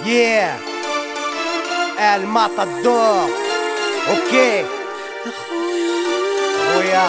Yeah, El Matador. Ok, خويا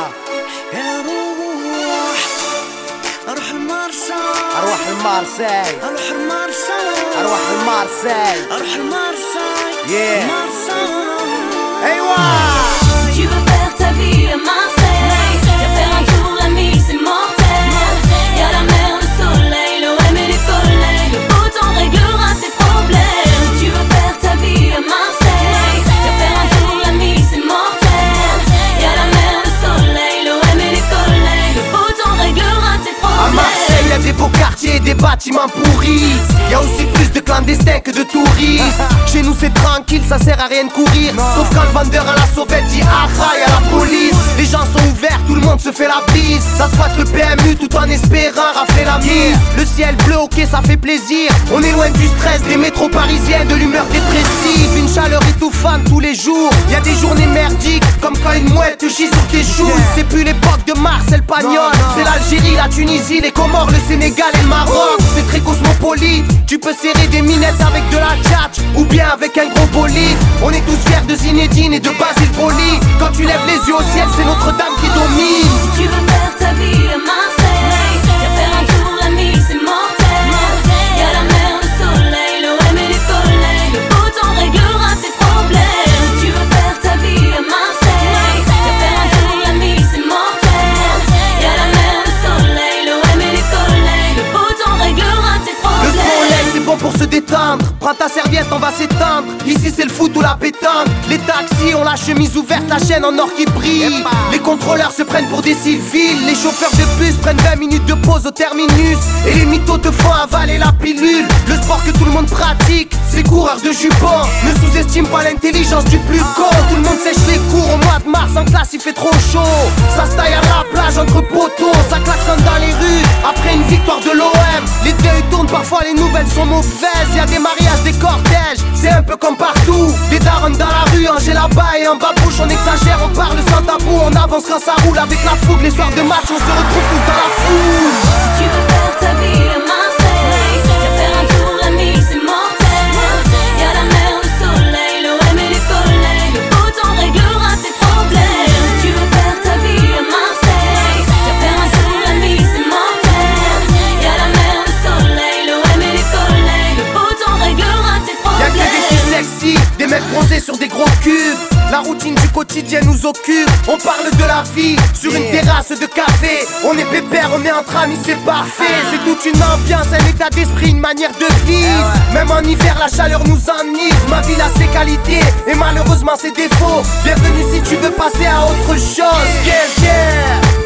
اروح المارساي اروح المارساي اروح المارساي اروح المارساي اروح المارساي Yeah. Marseille. ايوا. Si tu veux faire ta vie à Marseille, viens faire un tour, l'ami, c'est mortel. Y'a la mer, le soleil, l'OM et les collègues. Le beau temps réglera tes problèmes. Si tu veux faire ta vie à Marseille, viens faire un tour, l'ami, c'est mortel. Y'a la mer, le soleil, l'OM et les collègues. Le beau temps réglera tes À problèmes. Marseille, y'a des beaux quartiers et des bâtiments pourris. Y'a aussi plus de clandestins que de touristes. Chez nous c'est tranquille, ça sert à rien de courir. Sauf quand le vendeur à la sauvette dit ah y'a la police. Les gens sont ouverts, tout le monde se fait la bise. Ça squatte le PMU tout en espérant rafler la mise. Le ciel bleu, ok ça fait plaisir. On est loin du stress des métros parisiens, de l'humeur dépressive. Une chaleur étouffante tous les jours. Y'a des journées merdiques, comme quand une mouette te chie sur tes joues. C'est plus l'époque de Marcel Pagnol. C'est l'Algérie, la Tunisie, les Comores, le Sénégal et le Maroc. C'est très cosmopolite. Tu peux serrer des minettes avec de la tchatch ou bien avec un gros bolide. On est tous fiers de Zinedine et de Basile Boli. Quand tu lèves les yeux au ciel, c'est Notre-Dame qui domine. Si tu veux faire ta vie à Marseille, viens faire un tour, l'ami, c'est mortel. Y'a la mer, le soleil, l'OM et les collègues. Le beau temps réglera tes problèmes. Si tu veux faire ta vie à Marseille, viens faire un tour, l'ami, c'est mortel. Y'a la mer, le soleil, l'OM et les collègues. Le beau temps réglera tes Le problèmes. soleil c'est bon pour se détendre. Prends ta serviette, on va s'étendre. Ici c'est le foot ou la pétanque. Les taxis ont la chemise ouverte, la chaîne en or qui brille. Les contrôleurs se prennent pour des civils. Les chauffeurs de bus prennent 20 minutes de pause au terminus. Et les mythos te font avaler la pilule. Le sport que tout le monde pratique, c'est coureur de jupons. Ne sous-estime pas l'intelligence du plus con. Tout le monde sèche les cours au mois de mars. En classe il fait trop chaud. Ça se taille à la plage entre poteaux. Ça klaxonne dans les rues après une victoire de l'OM. Les deuils tournent, parfois les nouvelles sont mauvaises. Y'a des mariages, des cortèges, c'est un peu comme partout. Des darons dans la rue, Angers là-bas et en bas bouche. On exagère, on parle sans tabou. On avance quand ça roule avec la fougue. Les soirs de match, on se retrouve tous dans la foule. Si tu veux faire ta vie à Marseille, viens faire un tour, l'ami, c'est mortel. Y'a la mer, le soleil, l'OM et les collègues. Le beau temps réglera tes problèmes. Si tu veux faire ta vie à Marseille, viens faire un tour, l'ami, c'est mortel. Y'a la mer, le soleil, l'OM et les collègues. Le beau temps réglera tes Y'a que des problèmes. filles sexy, des mecs bronzés sur des gros cubes. La routine du quotidien nous occupe. On parle de la vie sur une terrasse de café. On est pépère, on est entre amis, c'est parfait. C'est toute une ambiance, un état d'esprit, une manière de vivre. Même en hiver, la chaleur nous enivre. Ma ville a ses qualités et malheureusement ses défauts. Bienvenue si tu veux passer à autre chose. Yeah, yeah.